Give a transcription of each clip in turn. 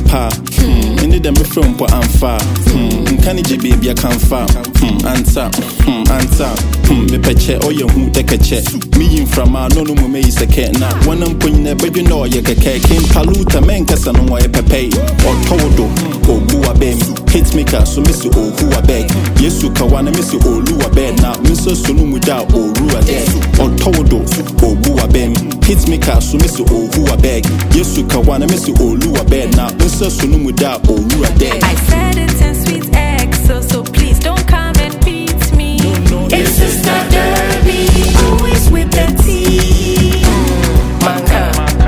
ampa. Any them from po amfa. Can it baby I can fa. Answer. Me peche or you who take a check. Me in from no me is a cat now. One am putting a baby no you can paluta men kasa no why pepe. Or todo or bua bem. Hit maker so miss you who a beg. Yes you kawana miss you or lua bed now. Miss sunu muda or rua dead. Or todo or bua bem. Hit maker so miss you who a beg. Yes you kawana miss you or lua bed now. Miss sunu muda or rua dead. I said it in sweet X, so please don't come and beat me. It's Sister Derby, always with the tea. Manka.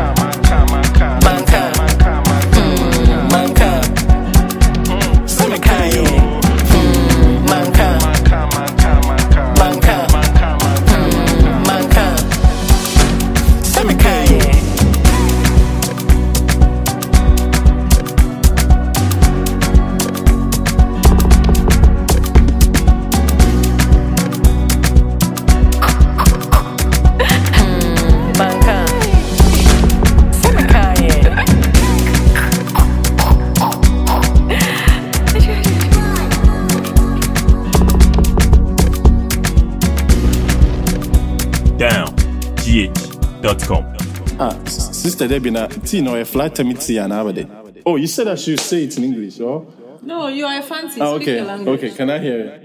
Samikaye. Manka. Samikaye. gh.com. Sister Debbie, Tino, a flat to me, and oh, you said I should say it in English, oh? No, you are a fancy okay, speaker language. Okay, can I hear it?